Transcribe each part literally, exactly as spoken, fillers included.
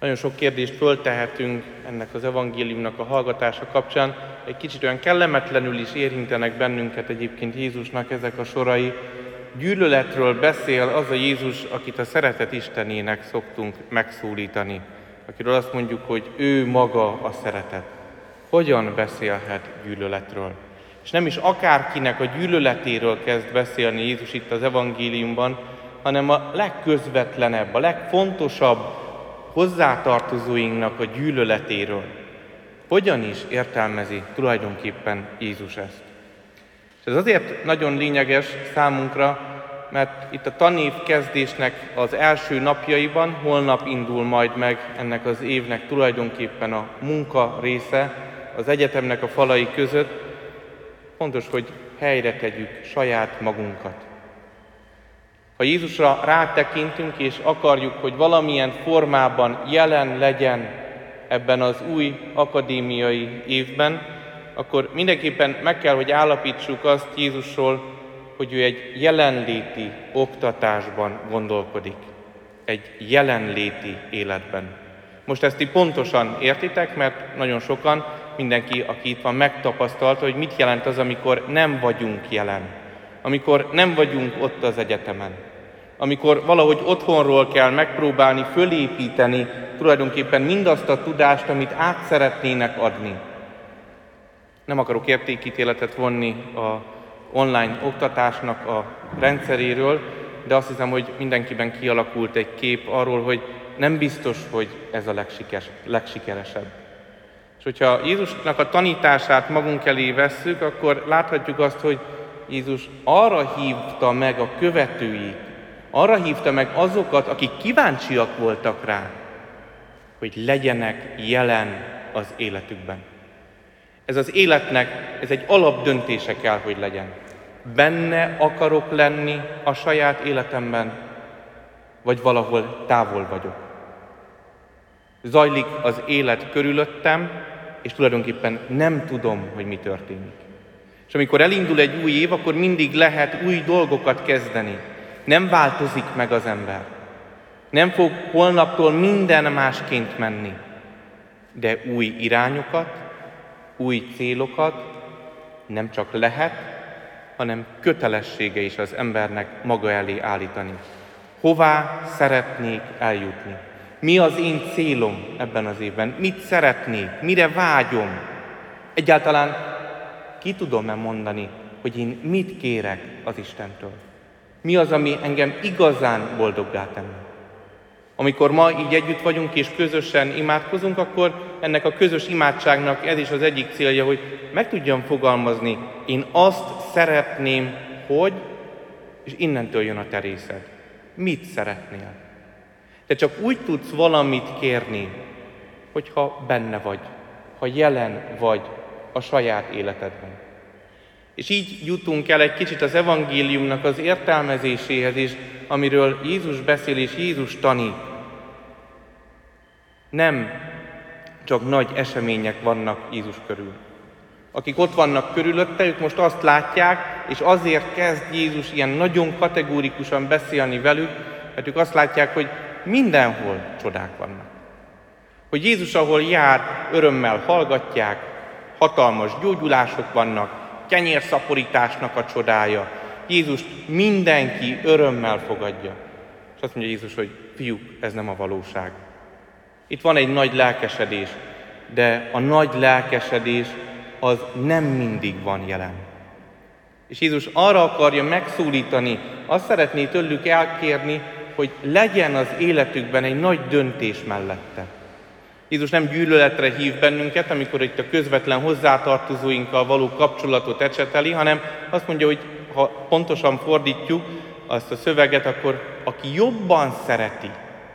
Nagyon sok kérdést föltehetünk ennek az evangéliumnak a hallgatása kapcsán. Egy kicsit olyan kellemetlenül is érintenek bennünket egyébként Jézusnak ezek a sorai. Gyűlöletről beszél az a Jézus, akit a szeretet Istenének szoktunk megszólítani, akiről azt mondjuk, hogy ő maga a szeretet. Hogyan beszélhet gyűlöletről? És nem is akárkinek a gyűlöletéről kezd beszélni Jézus itt az evangéliumban, hanem a legközvetlenebb, a legfontosabb hozzátartozóinknak a gyűlöletéről. Hogyan is értelmezi tulajdonképpen Jézus ezt? És ez azért nagyon lényeges számunkra, mert itt a tanév kezdésnek az első napjaiban, holnap indul majd meg ennek az évnek tulajdonképpen a munka része az egyetemnek a falai között. Fontos, hogy helyre tegyük saját magunkat. Ha Jézusra rátekintünk és akarjuk, hogy valamilyen formában jelen legyen ebben az új akadémiai évben, akkor mindenképpen meg kell, hogy állapítsuk azt Jézusról, hogy ő egy jelenléti oktatásban gondolkodik. Egy jelenléti életben. Most ezt ti pontosan értitek, mert nagyon sokan, mindenki, aki itt van, megtapasztalta, hogy mit jelent az, amikor nem vagyunk jelen. Amikor nem vagyunk ott az egyetemen. Amikor valahogy otthonról kell megpróbálni fölépíteni tulajdonképpen mindazt a tudást, amit át szeretnének adni. Nem akarok értékítéletet vonni a online oktatásnak a rendszeréről, de azt hiszem, hogy mindenkiben kialakult egy kép arról, hogy nem biztos, hogy ez a legsikes, legsikeresebb. És hogyha Jézusnak a tanítását magunk elé vesszük, akkor láthatjuk azt, hogy Jézus arra hívta meg a követőit, arra hívta meg azokat, akik kíváncsiak voltak rá, hogy legyenek jelen az életükben. Ez az életnek, ez egy alapdöntése kell, hogy legyen. Benne akarok lenni a saját életemben, vagy valahol távol vagyok. Zajlik az élet körülöttem, és tulajdonképpen nem tudom, hogy mi történik. És amikor elindul egy új év, akkor mindig lehet új dolgokat kezdeni. Nem változik meg az ember. Nem fog holnaptól minden másként menni. De új irányokat, új célokat nem csak lehet, hanem kötelessége is az embernek maga elé állítani. Hová szeretnék eljutni? Mi az én célom ebben az évben? Mit szeretnék? Mire vágyom? Egyáltalán ki tudom-e mondani, hogy én mit kérek az Istentől? Mi az, ami engem igazán boldoggá tenne? Amikor ma így együtt vagyunk és közösen imádkozunk, akkor ennek a közös imádságnak ez is az egyik célja, hogy meg tudjam fogalmazni, én azt szeretném, hogy, és innentől jön a te részed. Mit szeretnél? Te csak úgy tudsz valamit kérni, hogyha benne vagy, ha jelen vagy a saját életedben. És így jutunk el egy kicsit az evangéliumnak az értelmezéséhez is, amiről Jézus beszél és Jézus tanít. Nem csak nagy események vannak Jézus körül. Akik ott vannak körülötte, ők most azt látják, és azért kezd Jézus ilyen nagyon kategórikusan beszélni velük, mert ők azt látják, hogy mindenhol csodák vannak. Hogy Jézus, ahol jár, örömmel hallgatják, hatalmas gyógyulások vannak, kenyérszaporításnak a csodája. Jézust mindenki örömmel fogadja. És azt mondja Jézus, hogy fiúk, ez nem a valóság. Itt van egy nagy lelkesedés, de a nagy lelkesedés az nem mindig van jelen. És Jézus arra akarja megszólítani, azt szeretné tőlük elkérni, hogy legyen az életükben egy nagy döntés mellette. Jézus nem gyűlöletre hív bennünket, amikor itt a közvetlen hozzátartozóinkkal való kapcsolatot ecseteli, hanem azt mondja, hogy ha pontosan fordítjuk azt a szöveget, akkor aki jobban szereti.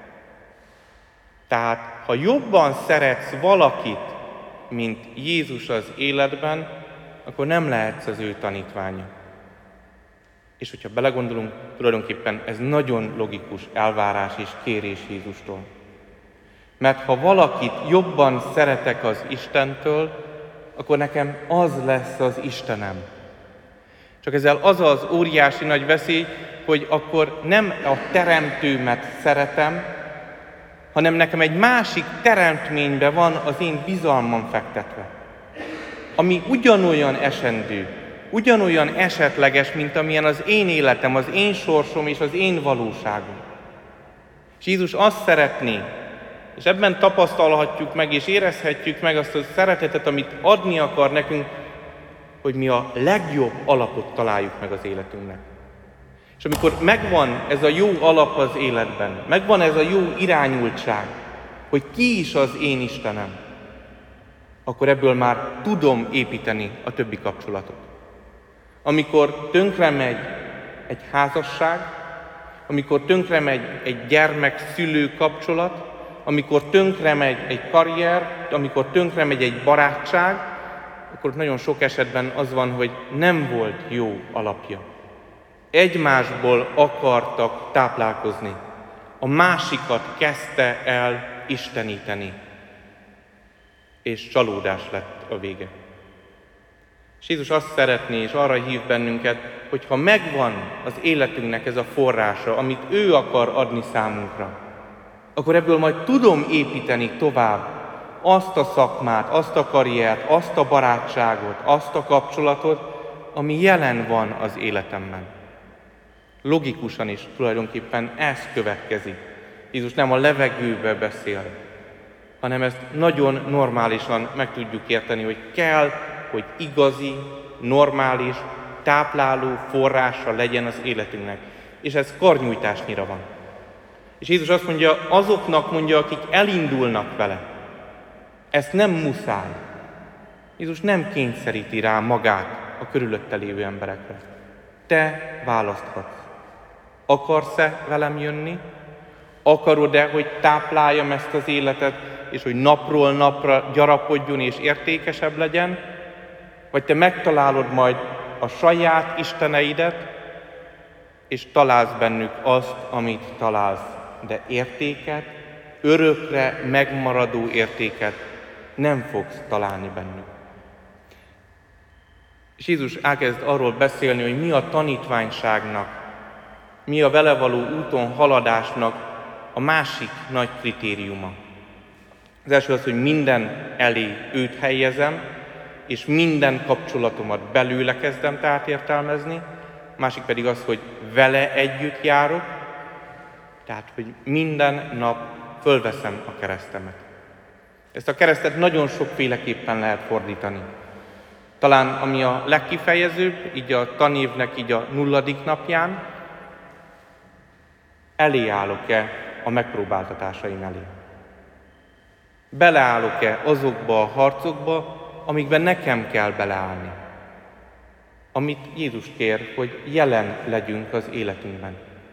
Tehát, ha jobban szeretsz valakit, mint Jézus az életben, akkor nem lehetsz az ő tanítványa. És hogyha belegondolunk, tulajdonképpen ez nagyon logikus elvárás és kérés Jézustól. Mert ha valakit jobban szeretek az Istentől, akkor nekem az lesz az Istenem. Csak ezzel az az óriási nagy veszély, hogy akkor nem a teremtőmet szeretem, hanem nekem egy másik teremtménybe van az én bizalmam fektetve, ami ugyanolyan esendő, ugyanolyan esetleges, mint amilyen az én életem, az én sorsom és az én valóságom. És Jézus azt szeretné, és ebben tapasztalhatjuk meg, és érezhetjük meg azt a szeretetet, amit adni akar nekünk, hogy mi a legjobb alapot találjuk meg az életünknek. És amikor megvan ez a jó alap az életben, megvan ez a jó irányultság, hogy ki is az én Istenem, akkor ebből már tudom építeni a többi kapcsolatot. Amikor tönkre megy egy házasság, amikor tönkre megy egy gyermek-szülő kapcsolat, amikor tönkre megy egy karrier, amikor tönkre megy egy barátság, akkor nagyon sok esetben az van, hogy nem volt jó alapja. Egymásból akartak táplálkozni. A másikat kezdte el isteníteni. És csalódás lett a vége. És Jézus azt szeretné, és arra hív bennünket, hogy ha megvan az életünknek ez a forrása, amit ő akar adni számunkra, akkor ebből majd tudom építeni tovább azt a szakmát, azt a karriert, azt a barátságot, azt a kapcsolatot, ami jelen van az életemben. Logikusan is tulajdonképpen ez következik. Jézus nem a levegőbe beszél, hanem ezt nagyon normálisan meg tudjuk érteni, hogy kell, hogy igazi, normális, tápláló forrása legyen az életünknek. És ez karnyújtásnyira van. És Jézus azt mondja, azoknak mondja, akik elindulnak vele. Ezt nem muszáj. Jézus nem kényszeríti rá magát a körülötte lévő emberekre. Te választhatsz. Akarsz-e velem jönni? Akarod-e, hogy tápláljam ezt az életet, és hogy napról napra gyarapodjon és értékesebb legyen? Vagy te megtalálod majd a saját isteneidet, és találsz bennük azt, amit találsz. De értéket, örökre megmaradó értéket nem fogsz találni bennük. És Jézus elkezd arról beszélni, hogy mi a tanítványságnak, mi a vele való úton haladásnak a másik nagy kritériuma. Az első az, hogy minden elé őt helyezem, és minden kapcsolatomat belőle kezdem tehát értelmezni. A másik pedig az, hogy vele együtt járok, tehát, hogy minden nap fölveszem a keresztemet. Ezt a keresztet nagyon sokféleképpen lehet fordítani. Talán ami a legkifejezőbb, így a tanévnek így a nulladik napján, elé állok-e a megpróbáltatásaim elé? Beleállok-e azokba a harcokba, amikben nekem kell beleállni? Amit Jézus kér, hogy jelen legyünk az életünkben.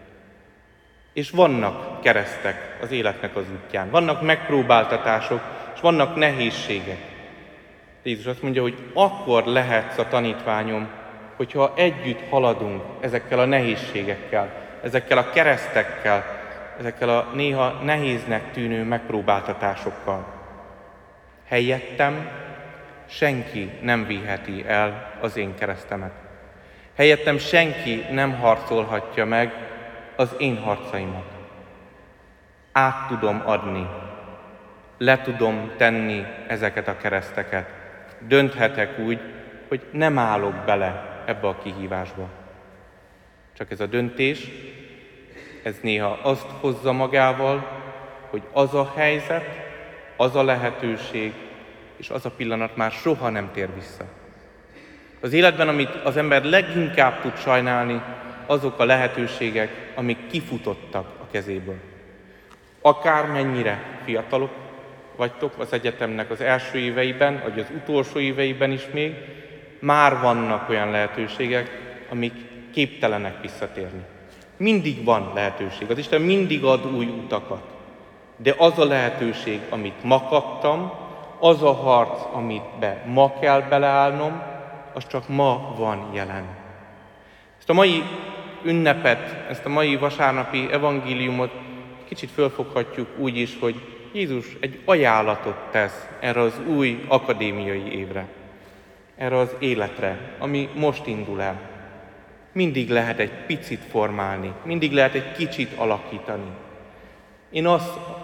És vannak keresztek az életnek az útján, vannak megpróbáltatások, és vannak nehézségek. Jézus azt mondja, hogy akkor lehetsz a tanítványom, hogyha együtt haladunk ezekkel a nehézségekkel, ezekkel a keresztekkel, ezekkel a néha nehéznek tűnő megpróbáltatásokkal. Helyettem senki nem viheti el az én keresztemet. Helyettem senki nem harcolhatja meg az én harcaimat. Át tudom adni, le tudom tenni ezeket a kereszteket. Dönthetek úgy, hogy nem állok bele ebbe a kihívásba. Csak ez a döntés, ez néha azt hozza magával, hogy az a helyzet, az a lehetőség, és az a pillanat már soha nem tér vissza. Az életben, amit az ember leginkább tud sajnálni, azok a lehetőségek, amik kifutottak a kezéből. Akármennyire fiatalok vagytok az egyetemnek az első éveiben, vagy az utolsó éveiben is még, már vannak olyan lehetőségek, amik képtelenek visszatérni. Mindig van lehetőség. Az Isten mindig ad új utakat. De az a lehetőség, amit ma kaptam, az a harc, amit be ma kell beleállnom, az csak ma van jelen. Ezt a mai ünnepet, ezt a mai vasárnapi evangéliumot kicsit fölfoghatjuk úgy is, hogy Jézus egy ajánlatot tesz erre az új akadémiai évre, erre az életre, ami most indul el. Mindig lehet egy picit formálni, mindig lehet egy kicsit alakítani. Én azt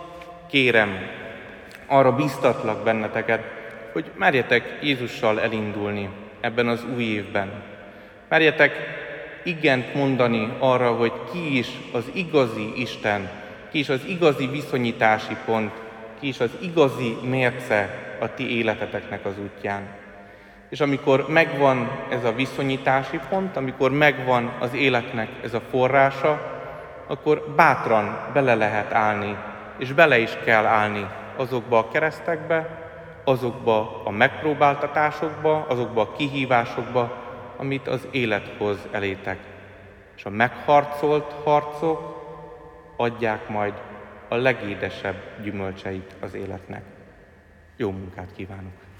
kérem, arra biztatlak benneteket, hogy merjetek Jézussal elindulni ebben az új évben. Merjetek igent mondani arra, hogy ki is az igazi Isten, ki is az igazi viszonyítási pont, ki is az igazi mérce a ti életeteknek az útján. És amikor megvan ez a viszonyítási pont, amikor megvan az életnek ez a forrása, akkor bátran bele lehet állni, és bele is kell állni azokba a keresztekbe, azokba a megpróbáltatásokba, azokba a kihívásokba, amit az élet hoz elétek. És a megharcolt harcok adják majd a legédesebb gyümölcseit az életnek. Jó munkát kívánok!